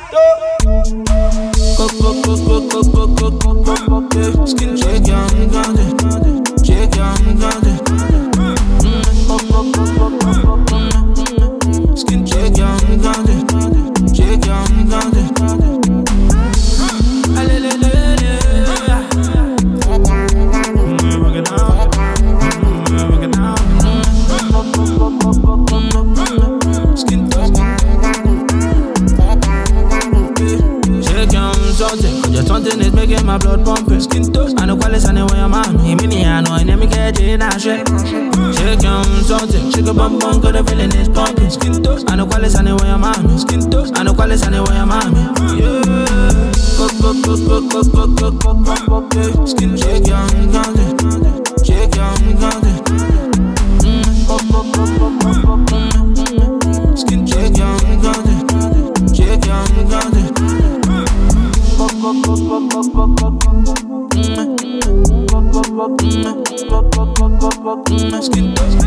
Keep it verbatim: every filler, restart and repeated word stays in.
Skin shake, yeah, I'm got it. Shake, yeah, I'm got it. Skin shake, yeah, I'm got it. Shake, yeah, I'm got it. Something is making my blood pumping. Skin touch, I know qualities anywhere I'm on. He mean I know, and let me get it, I shake. Shake um something, shake a bum bum, got the feeling is pumping. Skin touch, I know qualities anywhere I'm on. Skin touch, I know qualities anywhere I'm on. Yeah, go go go go go go go go go go. Skin shake, yeah, I'm got it. Shake, yeah, I'm got it. Go go go go go go. Skin shake, yeah, I'm got it. Shake, yeah, I'm got it. Skin